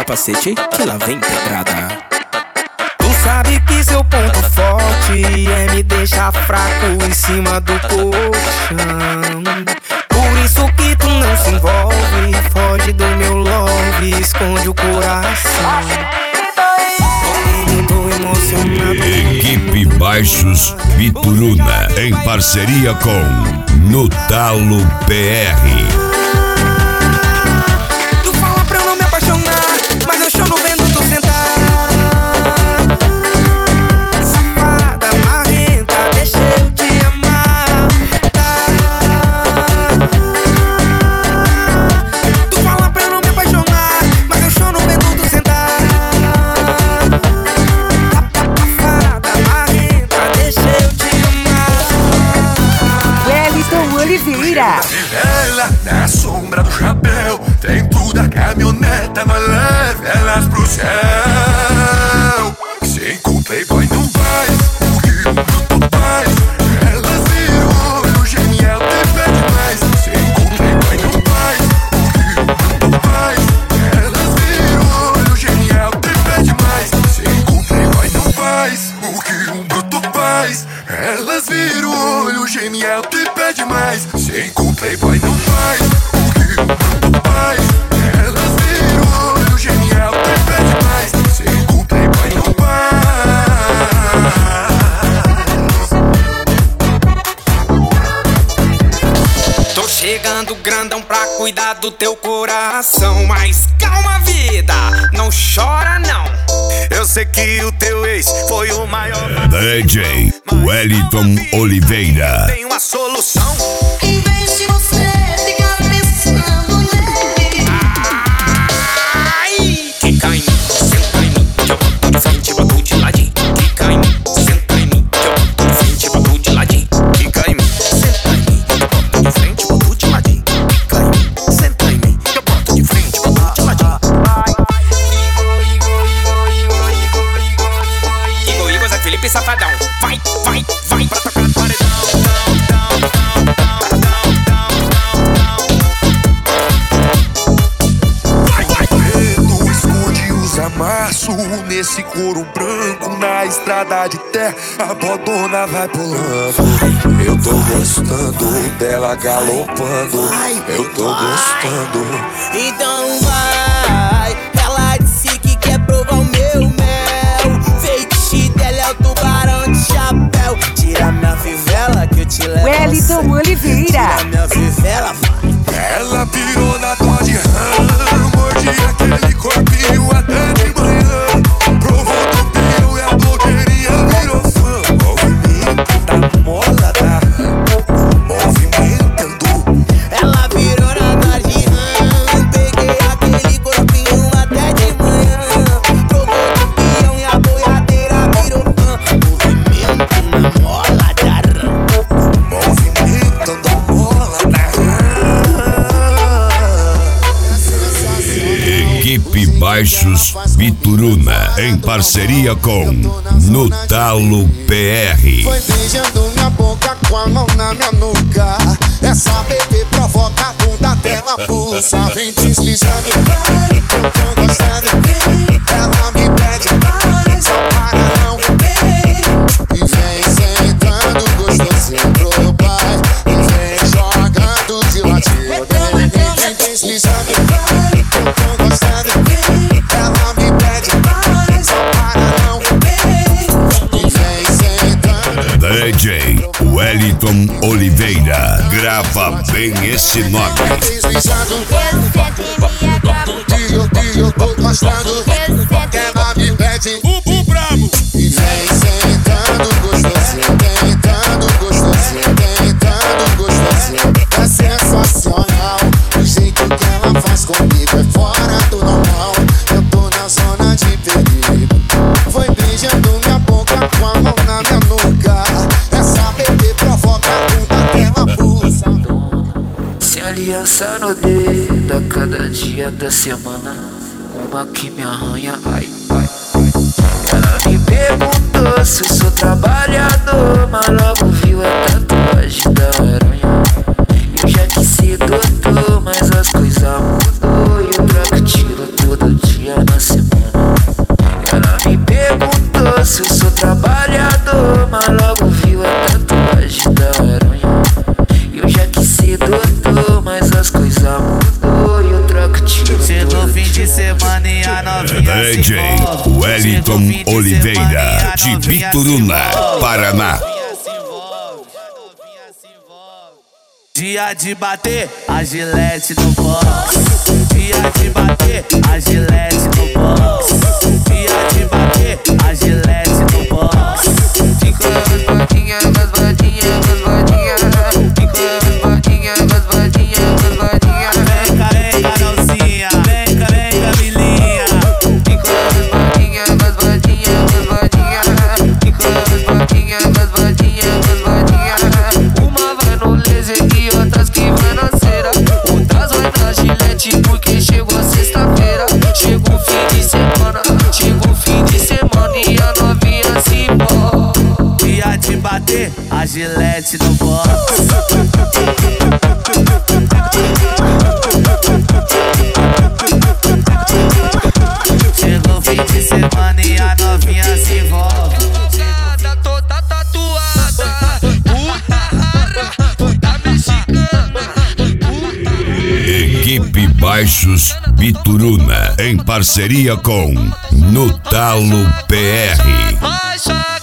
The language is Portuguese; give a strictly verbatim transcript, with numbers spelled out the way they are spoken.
capacete que lá vem pedrada. Tu sabe que seu ponto forte é me deixar fraco em cima do colchão. Por isso que tu não se envolve, foge do meu love, esconde o coração. Equipe Baixos Bituruna, em parceria com No Talo P R. Tu fala pra eu não me apaixonar, mas eu choro vendo tu sentar. Safada, marrenta, deixa eu te amar. Tu fala pra eu não me apaixonar, mas eu choro vendo tu sentar. Oliveira. Ela na sombra do chapéu, dentro da caminhoneta, mas leve elas pro céu. Se encontrei, boy, não vai, o que o bruto faz. Elas viram olho genial, te pede mais. Se encontrei, boy, não vai, o que o bruto faz. Elas viram olho genial, te pede mais. Se encontrei, boy, não faz, o que um bruto faz. Elas viram olho genial, te pede mais. Se encontrei, boy, não faz o que o bruto faz. Elas viram olho genial, te pede mais. Se encontrei, boy, não faz. Tô chegando grandão pra cuidar do teu coração. Mas calma, vida, não chora não. Eu sei que o teu ex foi o maior. D J Wellington Oliveira. Tem uma solução. Em vez de você ficar pensando nele. Ai, que cai em mim, senta em mim, que eu boto de frente, boto de ladinho. Que cai em mim, senta em mim, que eu boto de frente, boto de ladinho. Que cai em mim, senta em mim, que eu boto de frente, boto de ladinho. Que cai em mim, senta em mim, que eu boto de frente, boto de ladinho. Igor, Igor, Zé Felipe Safadão. Vai, vai, vai pra tocar no paredão. Amasso nesse couro branco na estrada de terra, a bodona vai pulando. Eu tô gostando dela galopando. Eu tô gostando. Então vai, ela disse que quer provar o meu mel. Feitiço dela é o tubarão de chapéu. Tira minha fivela que eu te levo. Wellington Oliveira. Tira minha fivela, vai. Ela pirou na Dodge Ram, mordi aquele corpinho até de manhã. Provou do pio e a blogueirinha virou fã. Movimento da mola, tá movimentando. Ela virou na Dodge Ram, peguei aquele corpinho até de manhã. Provou do pião e a boiadeira virou fã. Movimento na mola da Ram. Movimento da mola da Equipe Baixos Bituruna, em parceria com No Talo P R. Foi beijando minha boca com a mão na minha nuca. Essa bebê provoca a bunda dela pulsa. Vem deslizando, vai, eu tô gostando. Ela me pede, vai, só para não. E vem sentando gostosinho pro pai. E vem jogando de ladinho. Vem deslizando, vai, eu tô gostando. Ela me pede, vai, só para não. E vem sentando. D J Wellington Oliveira, grava bem esse nome. Deslizando, que eu, que eu tô gostando. Ela me pede, o, o brabo. e vem sentando gostosinho, tentando gostosinho, tentando gostosinho. É sensacional, o jeito que ela faz comigo é fora do normal. Eu tô na zona de perigo. Foi beijando minha boca com a mão na minha nuca. Essa bebê provoca a bunda dela pulsa. Sem aliança no dedo, a cada dia da semana, uma que me arranha, ai, ai, ai. Ela me perguntou se eu sou trabalhador, mas logo viu a tatuagem da aranha. Eu já quis ser doutor, mas as coisas mudou. E eu troco tiro todo dia na D J Wellington Oliveira, de Bituruna, Paraná. Dia de bater, a Gillette no box. Dia de bater, a Gillette no box. Dia de bater, a Gillette no box. Fica raspadinha, raspadinha, raspadinha. Fica raspadinha, raspadinha, raspadinha. Vem cá, vem Carolzinha, vem cá, vem Camilinha. Fica raspadinha, raspadinha, raspadinha. Fica raspadinha, raspadinha, raspadinha. Uma vai no laser e outras que vai na cera. Outras vai na Gillette porque chegou a sexta-feira. Chegou o fim de semana, chegou o fim de semana e a novinha se empolga. Dia de bater, a Gillette no box. Chegou o fim de semana e a novinha se envolve. Tá toda tatuada, puta rara, toda mexicana. Equipe Baixos Bituruna, em parceria com No Talo P R. Baixa